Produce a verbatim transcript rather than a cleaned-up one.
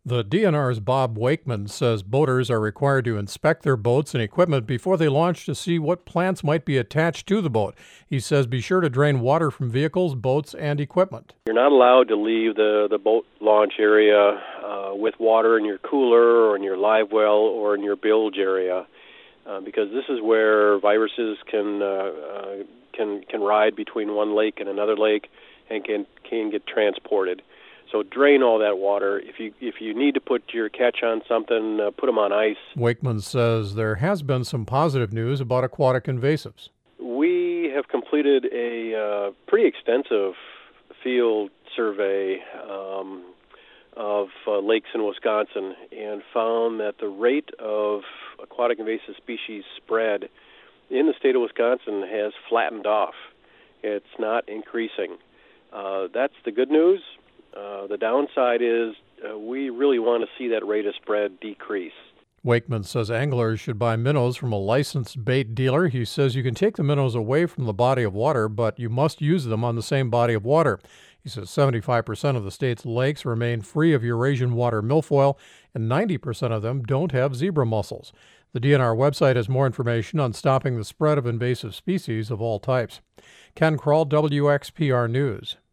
The D N R's Bob Wakeman says boaters are required to inspect their boats and equipment before they launch to see what plants might be attached to the boat. He says be sure to drain water from vehicles, boats, and equipment. You're not allowed to leave the, the boat launch area uh, with water in your cooler or in your live well or in your bilge area uh, because this is where viruses can, uh, uh, can, can ride between one lake and another lake and can, can get transported. So drain all that water. If you if you need to put your catch on something, uh, put them on ice. Wakeman says there has been some positive news about aquatic invasives. We have completed a uh, pretty extensive field survey um, of uh, lakes in Wisconsin and found that the rate of aquatic invasive species spread in the state of Wisconsin has flattened off. It's not increasing. Uh, that's the good news. Uh, the downside is uh, we really want to see that rate of spread decrease. Wakeman says anglers should buy minnows from a licensed bait dealer. He says you can take the minnows away from the body of water, but you must use them on the same body of water. He says seventy-five percent of the state's lakes remain free of Eurasian water milfoil, and ninety percent of them don't have zebra mussels. The D N R website has more information on stopping the spread of invasive species of all types. Ken Kroll, W X P R News.